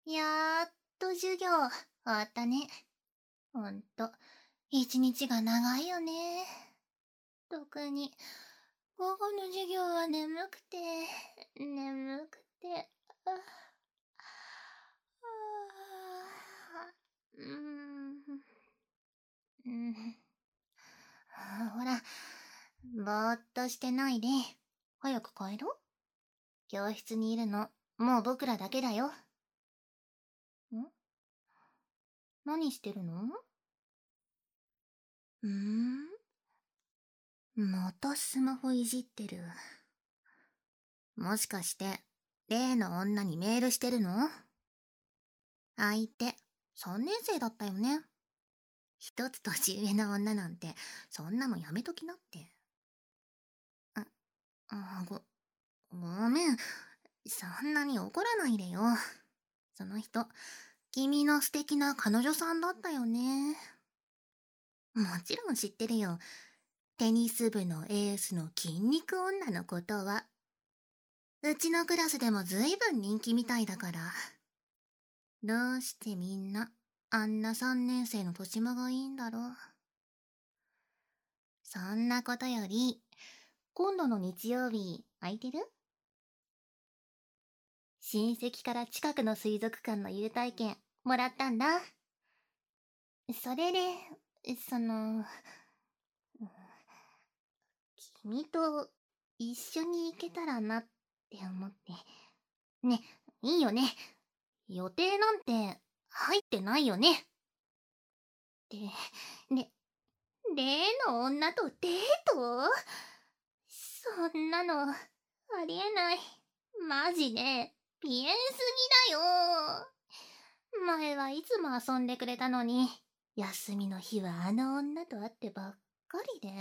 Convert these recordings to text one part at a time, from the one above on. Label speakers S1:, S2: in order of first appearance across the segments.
S1: やっと授業終わったね。ほんと、一日が長いよね。特に、午後の授業は眠くて、ああうーん、うん、ほら、ぼーっとしてないで、早く帰ろう。教室にいるの、もう僕らだけだよ。何してるの？またスマホいじってる。もしかして、例の女にメールしてるの？相手、3年生だったよね。一つ年上の女なんて、そんなのやめときなって。ごめん。そんなに怒らないでよ。その人、君の素敵な彼女さんだったよね。もちろん知ってるよ。テニス部のエースの筋肉女のことは。うちのクラスでもずいぶん人気みたいだから。どうしてみんな、あんな3年生の年間がいいんだろう。そんなことより、今度の日曜日、空いてる？親戚から近くの水族館の優待券、もらったんだ。それで、その、君と一緒に行けたらなって思って。ね、いいよね。予定なんて入ってないよね。で、例の女とデート？そんなの、ありえない。マジで、ピエンすぎだよ。前はいつも遊んでくれたのに、休みの日はあの女と会ってばっかりで。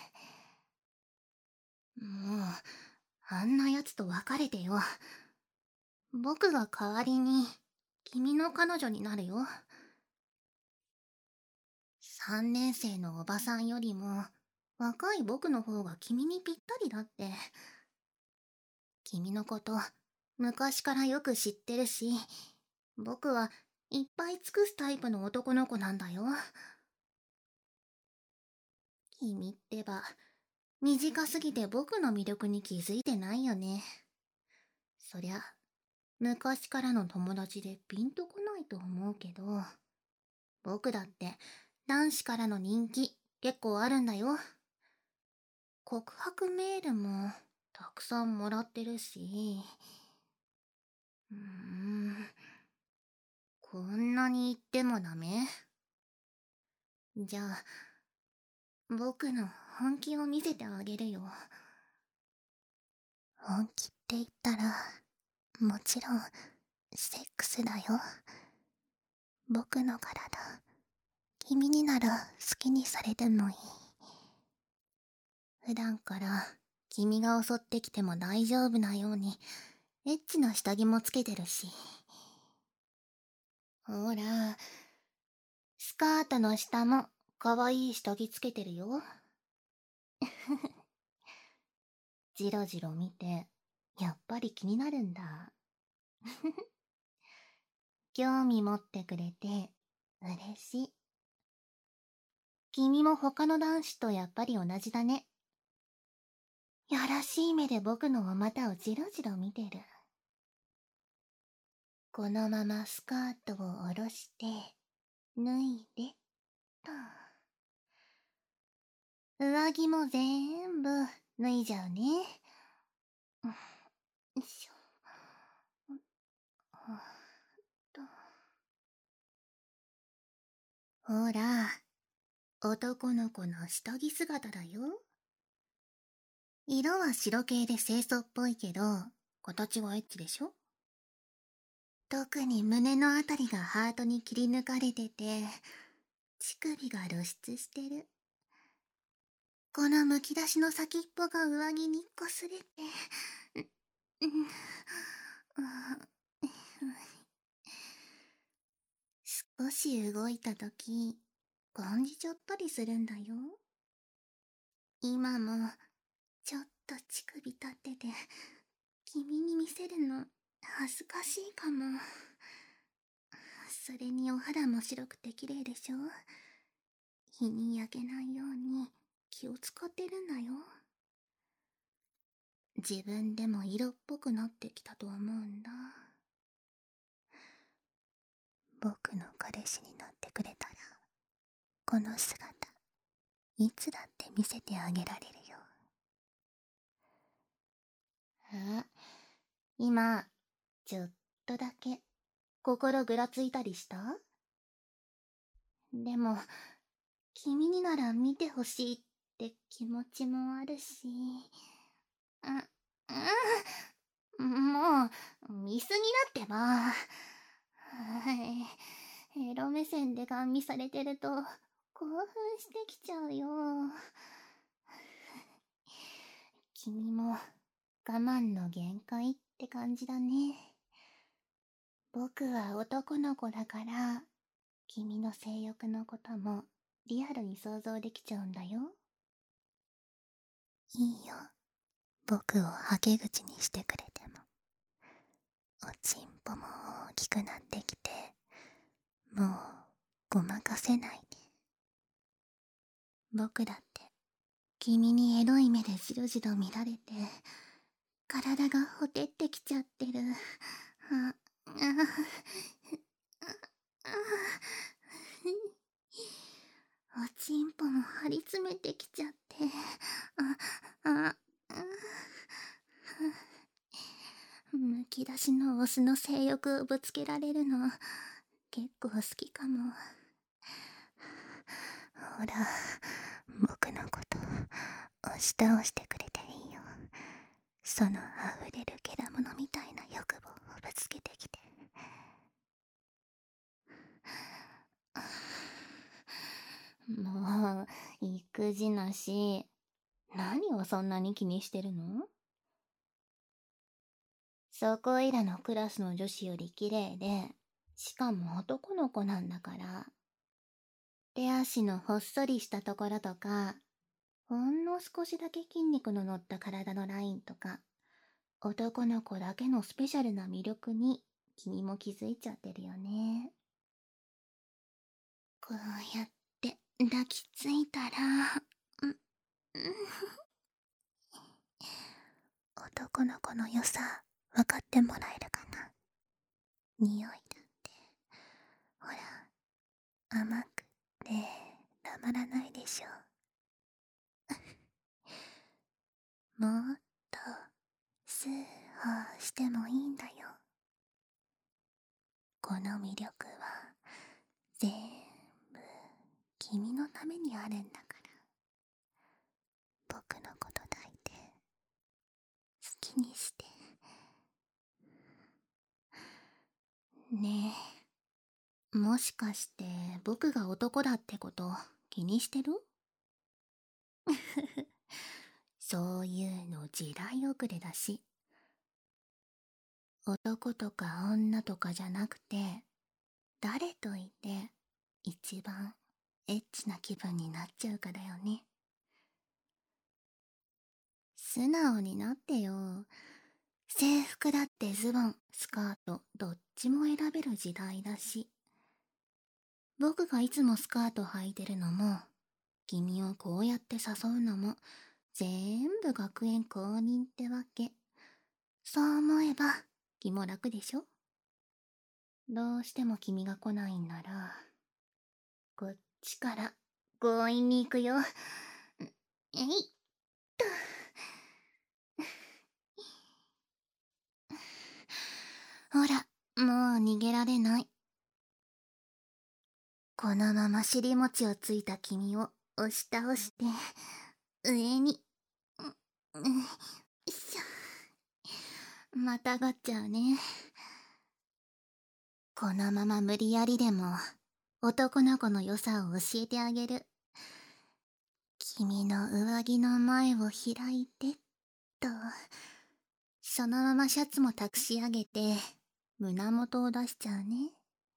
S1: もう、あんな奴と別れてよ。僕が代わりに、君の彼女になるよ。3年生のおばさんよりも、若い僕の方が君にぴったりだって。君のこと、昔からよく知ってるし、僕はいっぱい尽くすタイプの男の子なんだよ。君ってば、短すぎて僕の魅力に気づいてないよね。そりゃ、昔からの友達でピンとこないと思うけど、僕だって男子からの人気結構あるんだよ。告白メールもたくさんもらってるし、こんなに言ってもダメ？じゃあ、僕の本気を見せてあげるよ。本気って言ったら、もちろん、セックスだよ。僕の体、君になら好きにされてもいい。普段から君が襲ってきても大丈夫なように、エッチな下着もつけてるし。ほら、スカートの下も可愛い下着つけてるよ。じろじろ見て、やっぱり気になるんだ。興味持ってくれて、嬉しい。君も他の男子とやっぱり同じだね。やらしい目で僕のお股をじろじろ見てる。このままスカートを下ろして、脱いで、と。上着も全部脱いじゃうね。よいしょ。と。ほら、男の子の下着姿だよ。色は白系で清楚っぽいけど、形はエッチでしょ？特に胸のあたりがハートに切り抜かれてて、乳首が露出してる。このむき出しの先っぽが上着に擦れて、少し動いたとき、感じちゃったりするんだよ。今も、ちょっと乳首立ってて、君に見せるの恥ずかしいかも。 それにお肌も白くて綺麗でしょ。日に焼けないように気を使ってるんだよ。自分でも色っぽくなってきたと思うんだ。僕の彼氏になってくれたら、この姿、いつだって見せてあげられるよ。今、ちょっとだけ、心ぐらついたりした？でも、君になら見てほしいって気持ちもあるし、もう、見すぎだってば。はい。エロ目線でガン見されてると、興奮してきちゃうよ。君も、我慢の限界って感じだね。僕は男の子だから、君の性欲のこともリアルに想像できちゃうんだよ。いいよ。僕をはけ口にしてくれても。おちんぽも大きくなってきて、もうごまかせないで。僕だって君にエロい目でじろじろ見られて、体がほてってきちゃってる。おちんぽも張り詰めてきちゃって。むき出しのオスの性欲をぶつけられるの結構好きかも。ほら、僕のこと押し倒してくれていいよ。その溢れるけだものみたいな欲望をぶつけてきて。もう育児なし。何をそんなに気にしてるの？そこいらのクラスの女子より綺麗で、しかも男の子なんだから。手足のほっそりしたところとか、ほんの少しだけ筋肉の乗った体のラインとか、男の子だけのスペシャルな魅力に君も気づいちゃってるよね。こうやって抱きついたら、男の子の良さ分かってもらえるかな。匂いだって、ほら、甘くってたまらないでしょ。もっとスーハーしてもいいんだよ。この魅力は全部君のためにあるんだから。僕のこと抱いて好きにして。ねえ、もしかして僕が男だってこと気にしてる？そういうの時代遅れだし。男とか女とかじゃなくて、誰といて一番エッチな気分になっちゃうかだよね。素直になってよ。制服だってズボン、スカート、どっちも選べる時代だし。僕がいつもスカート履いてるのも、君をこうやって誘うのも、全部学園公認ってわけ。そう思えば、気も楽でしょ？どうしても君が来ないんなら、こっちから強引に行くよ。えいっと。ほら、もう逃げられない。このまま尻餅をついた君を押し倒して、上に、よいしょ。またがっちゃうね。このまま無理やりでも、男の子の良さを教えてあげる。君の上着の前を開いてっと。そのままシャツも託し上げて、胸元を出しちゃうね。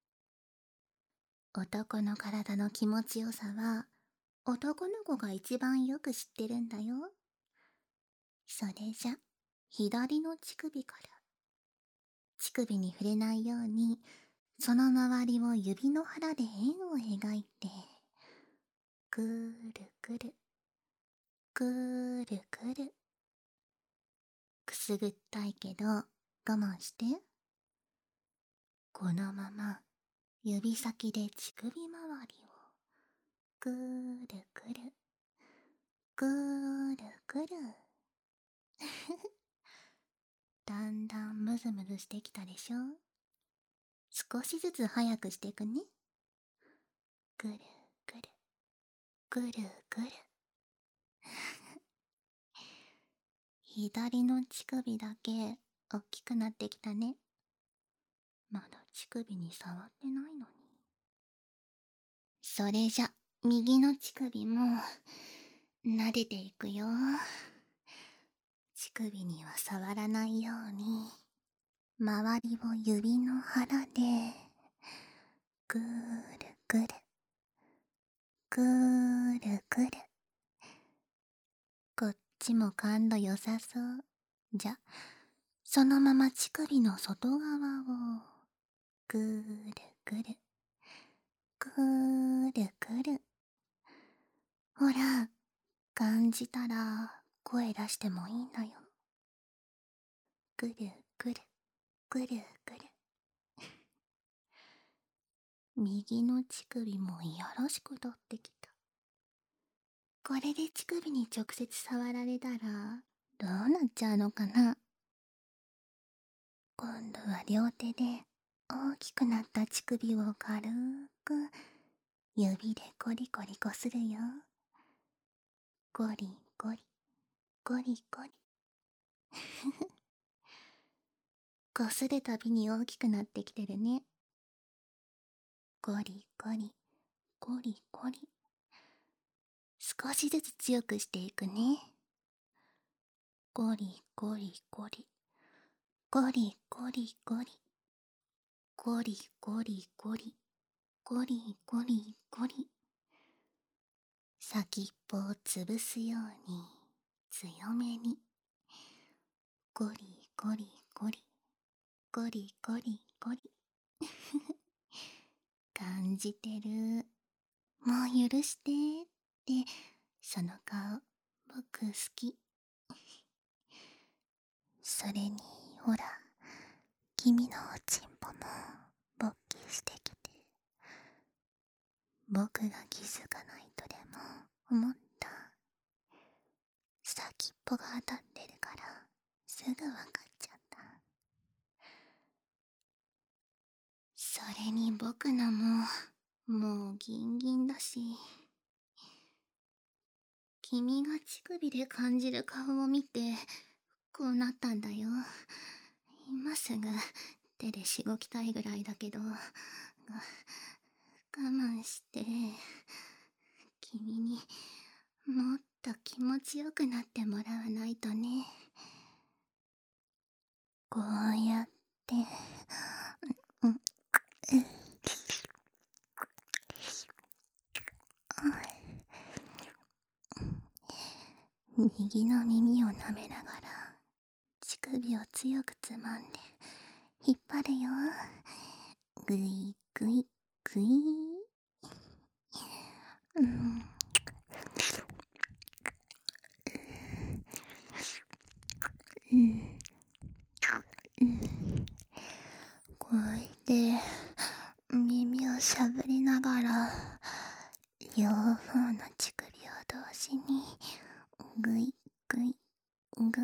S1: 男の体の気持ちよさは、男の子が一番よく知ってるんだよ。それじゃ、左の乳首から。乳首に触れないように、 その周りを指の腹で円を描いて、くるくる、くるくる。くすぐったいけど我慢して。このまま指先で乳首周りをくるくる、くるくる。だんだんムズムズしてきたでしょ。少しずつ早くしていくね。くるくる、くるくる。左の乳首だけ大きくなってきたね。まだ乳首に触ってないのに。それじゃ右の乳首も撫でていくよ。乳首には触らないように周りを指の腹でくるくる、くるくる。こっちも感度良さそう。じゃ、そのまま乳首の外側をくるくる、くるくる。ほら、感じたら声出してもいいんだよ。くるくる、くるくる。右の乳首もいやらしくなってきた。これで乳首に直接触られたらどうなっちゃうのかな。今度は両手で大きくなった乳首を軽く指でコリコリこするよ。コリコリ、コリコリ。こするたびに大きくなってきてるね。コリコリ、コリコリ。少しずつ強くしていくね。コリコリコリ、コリコリコリ、コリコリコリ、コリコリコリ。先っぽを潰すように強めに。コリコリコリ、コリコリコリ。感じてる。もう許してって、その顔僕好き。それにほら、君のおちんぽも勃起してきて、僕が気づかないとでも思った。先っぽが当たってるからすぐわかっちゃった。それに僕のもうギンギンだし、君が乳首で感じる顔を見てこうなったんだよ。今すぐ手でしごきたいぐらいだけど、我慢して君にもっと気持ちよくなってもらわないとね。こうやって右の耳を舐めながら乳首を強くつまんで引っ張るよ。ぐいぐいぐい。こうやって耳をしゃぶりながら両方の乳首を同時にぐいぐいぐい。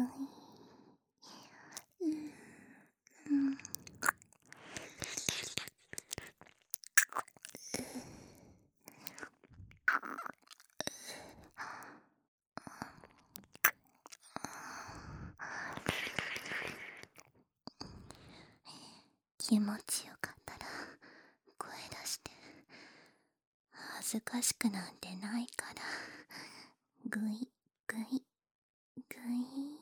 S1: 気持ちよかったら声出して。恥ずかしくなんてないから。ぐいぐいぐい。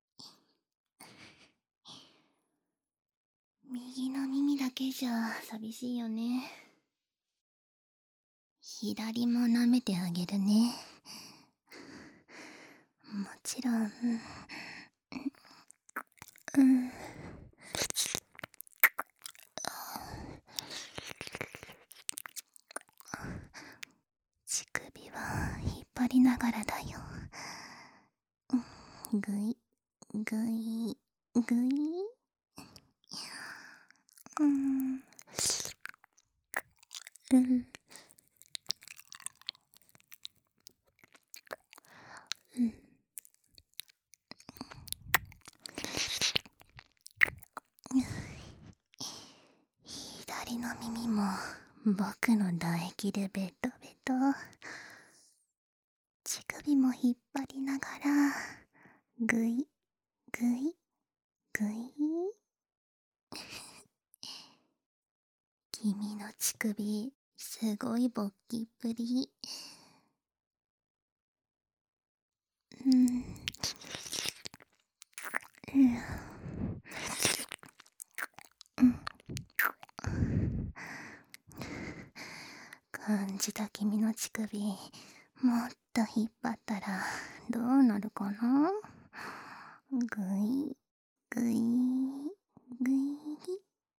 S1: 右の耳だけじゃ寂しいよね。左も舐めてあげるね。もちろん。 りながらだよ。ぐい、ぐい、ぐい。うん。うん。うん。左の耳も僕の唾液でベトベト。乳首も引っ張りながら、ぐい、ぐい、ぐい。君の乳首、すごい勃起っぷり。うん。うん。うん。感じた君の乳首、もっと引っ張ったらどうなるかな。ぐい、ぐい、ぐい。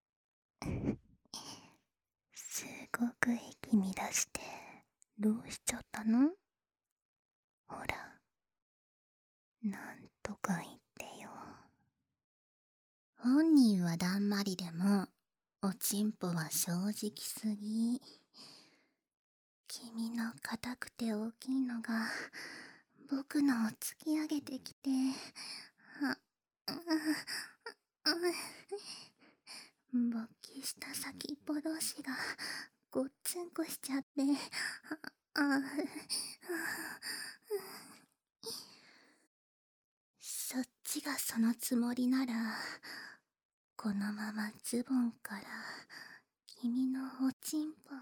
S1: すごく息乱して、どうしちゃったの？ほら、なんとか言ってよ。本人はだんまりでも、おちんぽは正直すぎ。君の硬くて大きいのが、僕のを突き上げてきて、勃起した先っぽ同士がごっつんこしちゃって、そっちがそのつもりなら、このままズボンから君のおちんぽを、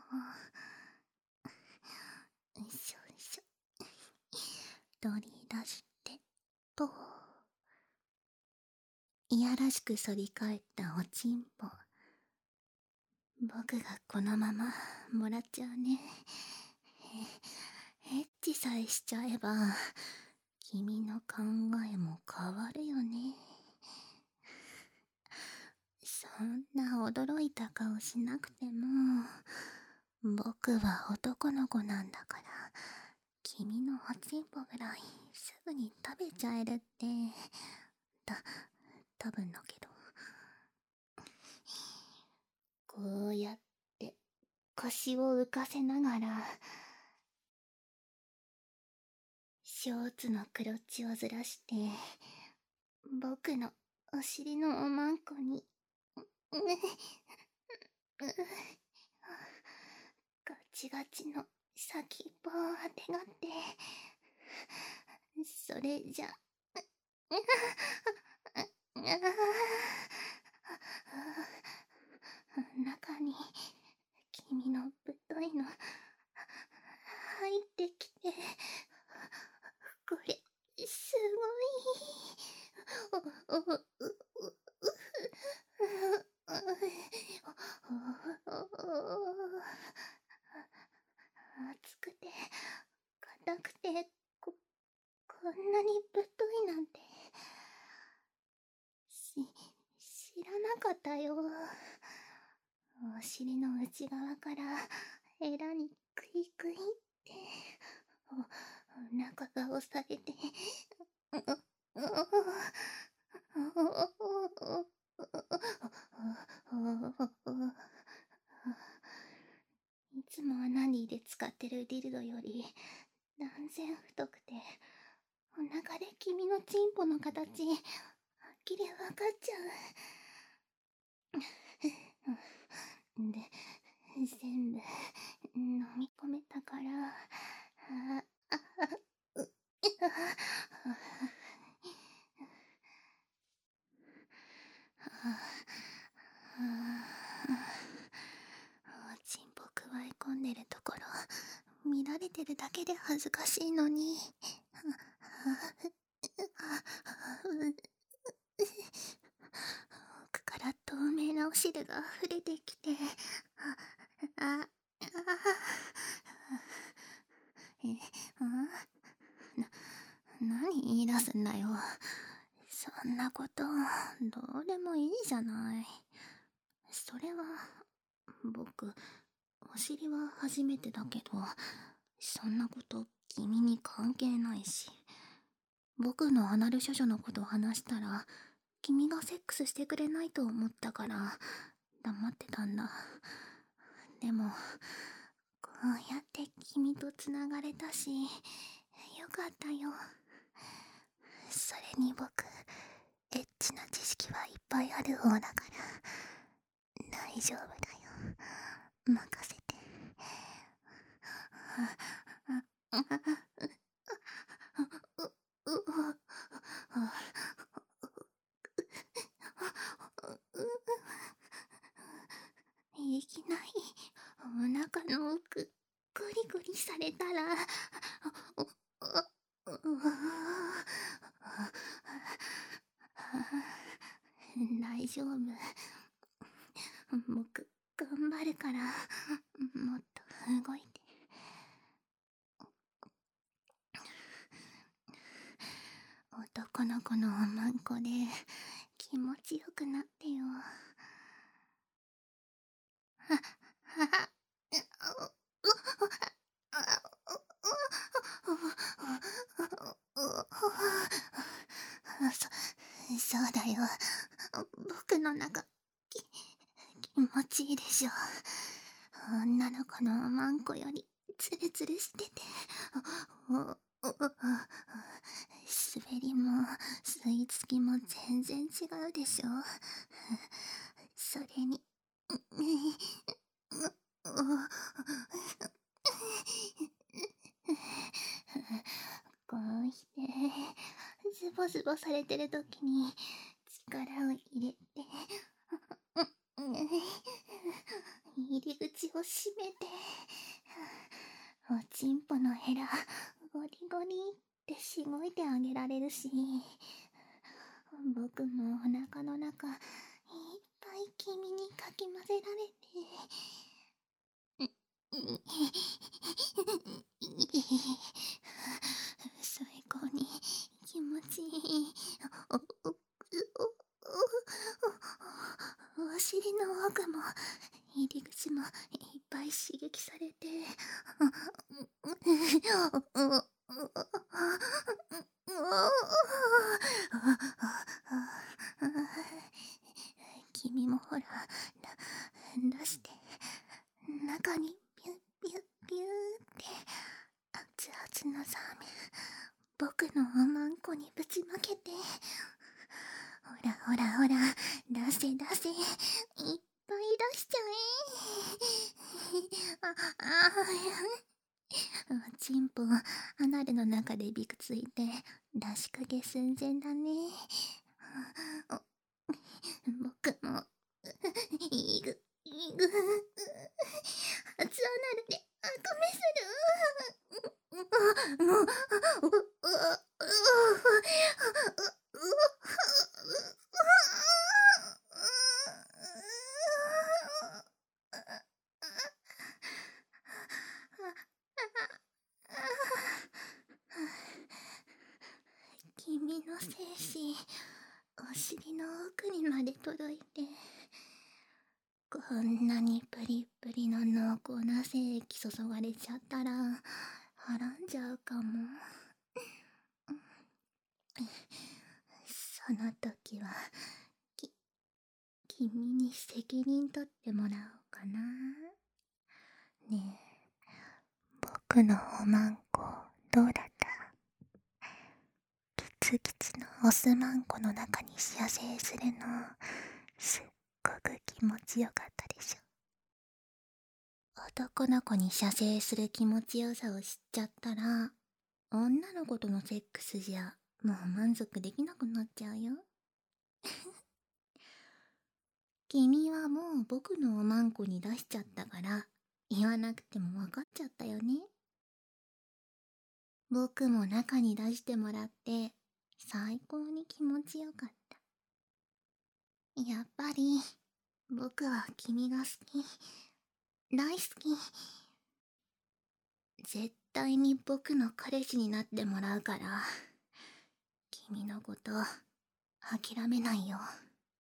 S1: よいしょよいしょ、取り出してと、いやらしく反り返ったおちんぽ、僕がこのままもらっちゃうね。エッチさえしちゃえば君の考えも変わるよね。そんな驚いた顔しなくても、僕は男の子なんだから、君のおちんぽぐらいすぐに食べちゃえるって。多分だけど。こうやって腰を浮かせながら、ショーツのクロッチをずらして、僕のお尻のおまんこに、ガチガチの先っぽをあてがって、それじゃ、中に君のぶっといの入ってきて、これすごい。熱くて硬くて、こんなにぶっといなんて知らなかったよ。お尻の内側からエラにクイクイってお腹が押されて、いつもアナニーで使ってるディルドより断然太くて、お腹で君のチンポの形はっきりわかっちゃう。で、全部飲み込めたから、チンポくわえ込んでるところ見られてるだけで恥ずかしいのに。奥から透明なお汁が溢れてきて、何言い出すんだよ。そんなことどうでもいいじゃない。それは僕お尻は初めてだけど、そんなこと君に関係ないし。僕のアナル処女のこと話したら、君がセックスしてくれないと思ったから、黙ってたんだ。でも、こうやって君とつながれたし、よかったよ。それに僕、エッチな知識はいっぱいある方だから、大丈夫だよ。任せて。いきなりお腹の奥グリグリされたら大丈夫。僕頑張るからもっと動いて。男の子のおまんこで気持ちよくなってよ。そうだよ。僕の中気持ちいいでしょ。女の子のおまんこよりツルツルしてて、滑りも吸い付きも全然違うでしょ。それにこうしてズボズボされてる時に力を入れて入り口を閉めて、おちんぽのヘラゴリゴリってしごいてあげられるし、僕もお腹の中いっぱい君にかき混ぜられて、最高に気持ちいい。お尻の奥も入り口もいっぱい刺激されて、君もほら出して、中にピュッピュッピューって熱々のザーメン僕のおまんこにぶちまけて、ほらほらほら出せ出せ、いっぱい出しちゃえ。おちんぽアナルの中でびくついて出しかけ寸前だね。僕もいぐいぐ初アナルであくめする。君の精子お尻の奥にまで届いて、こんなにプリップリの濃厚な精液注がれちゃったらはらんじゃうかも。その時は君に責任取ってもらおうかな。ねえ、僕のおまんこどうだった？キツキツのオスマンコの中に射精するのすっごく気持ちよかったでしょ。男の子に射精する気持ちよさを知っちゃったら、女の子とのセックスじゃもう満足できなくなっちゃうよ。君はもう僕のおまんこに出しちゃったから言わなくても分かっちゃったよね。僕も中に出してもらって最高に気持ちよかった。やっぱり僕は君が好き、大好き。絶対に僕の彼氏になってもらうから、君のこと諦めないよ。